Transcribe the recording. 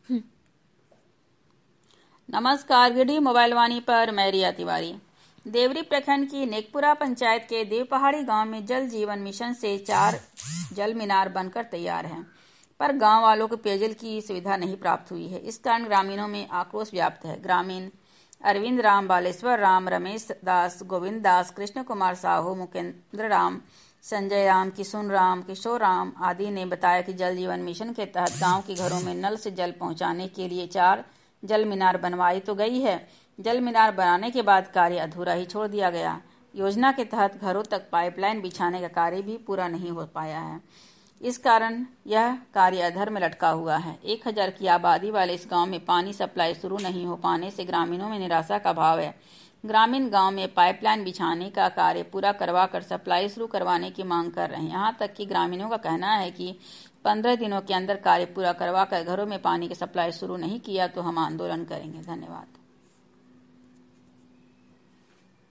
नमस्कार, गिरडी मोबाइल वाणी पर मैं रिया तिवारी। देवरी प्रखंड की नेकपुरा पंचायत के देवपहाड़ी गांव में जल जीवन मिशन से 4 जल मीनार बनकर तैयार हैं, पर गांव वालों को पेयजल की सुविधा नहीं प्राप्त हुई है। इस कारण ग्रामीणों में आक्रोश व्याप्त है। ग्रामीण अरविंद राम, बालेश्वर राम, रमेश दास, गोविंद दास, कृष्ण कुमार साहू, मुकेंद्र राम, संजय राम, किशुन राम, किशोर राम आदि ने बताया कि जल जीवन मिशन के तहत गांव के घरों में नल से जल पहुंचाने के लिए 4 जल मीनार बनवाई तो गई है। जल मीनार बनाने के बाद कार्य अधूरा ही छोड़ दिया गया। योजना के तहत घरों तक पाइपलाइन बिछाने का कार्य भी पूरा नहीं हो पाया है। इस कारण यह कार्य अधर में लटका हुआ है। 1000 की आबादी वाले इस गांव में पानी सप्लाई शुरू नहीं हो पाने से ग्रामीणों में निराशा का भाव है। ग्रामीण गांव में पाइपलाइन बिछाने का कार्य पूरा करवाकर सप्लाई शुरू करवाने की मांग कर रहे हैं। यहाँ तक कि ग्रामीणों का कहना है कि 15 दिनों के अंदर कार्य पूरा करवाकर घरों में पानी की सप्लाई शुरू नहीं किया तो हम आंदोलन करेंगे। धन्यवाद।